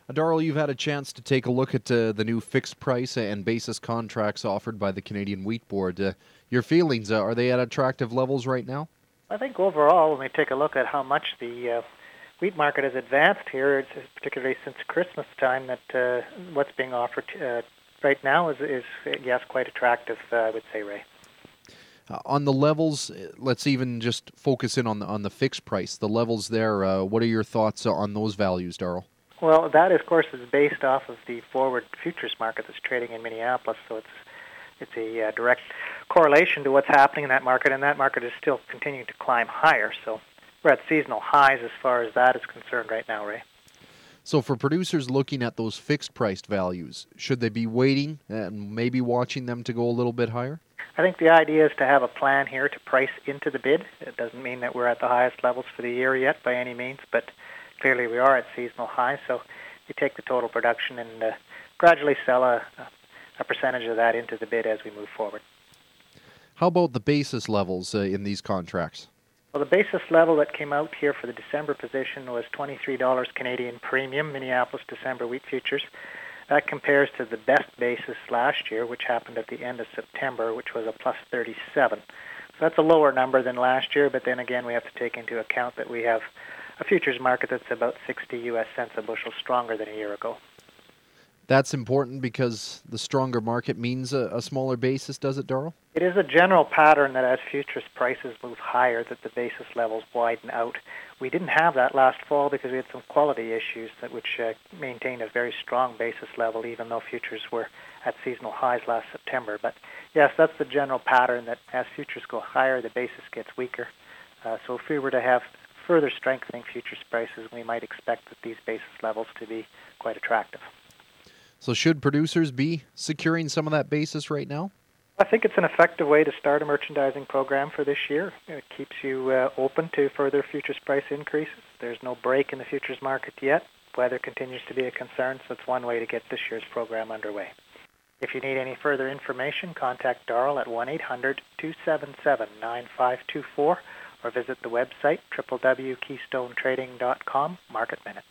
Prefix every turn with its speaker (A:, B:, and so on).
A: Darrell, you've had a chance to take a look at the new fixed price and basis contracts offered by the Canadian Wheat Board. Your feelings, are they at attractive levels right now?
B: I think overall, when we take a look at how much the wheat market has advanced here, particularly since Christmas time, that what's being offered right now is yes, quite attractive, I would say, Ray.
A: On the levels, let's even just focus in on the fixed price. The levels there, what are your thoughts on those values, Darrell?
B: Well, that, of course, is based off of the forward futures market that's trading in Minneapolis, so it's a direct correlation to what's happening in that market, and that market is still continuing to climb higher. So we're at seasonal highs as far as that is concerned right now, Ray.
A: So for producers looking at those fixed-priced values, should they be waiting and maybe watching them to go a little bit higher?
B: I think the idea is to have a plan here to price into the bid. It doesn't mean that we're at the highest levels for the year yet by any means, but clearly we are at seasonal highs. So you take the total production and gradually sell a percentage of that into the bid as we move forward.
A: How about the basis levels in these contracts?
B: Well, the basis level that came out here for the December position was $23 Canadian premium, Minneapolis December wheat futures. That compares to the best basis last year, which happened at the end of September, which was a plus 37. So that's a lower number than last year, but then again, we have to take into account that we have a futures market that's about 60 U.S. cents a bushel stronger than a year ago.
A: That's important because the stronger market means a smaller basis, does it, Darrell?
B: It is a general pattern that as futures prices move higher, that the basis levels widen out. We didn't have that last fall because we had some quality issues which maintained a very strong basis level, even though futures were at seasonal highs last September. But yes, that's the general pattern, that as futures go higher, the basis gets weaker. So if we were to have further strengthening futures prices, we might expect that these basis levels to be quite attractive.
A: So should producers be securing some of that basis right now?
B: I think it's an effective way to start a merchandising program for this year. It keeps you open to further futures price increases. There's no break in the futures market yet. Weather continues to be a concern, so it's one way to get this year's program underway. If you need any further information, contact Darrell at 1-800-277-9524 or visit the website www.keystonetrading.com, Market Minute.